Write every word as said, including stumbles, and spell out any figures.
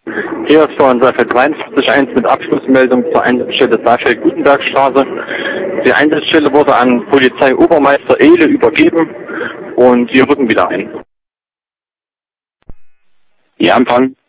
Hier ist von Saalfeld dreiundvierzig eins mit Abschlussmeldung zur Einsatzstelle Saalfeld-Gutenbergstraße. Die Einsatzstelle wurde an Polizeiobermeister Ehle übergeben und wir rücken wieder ein. Ja, Empfang.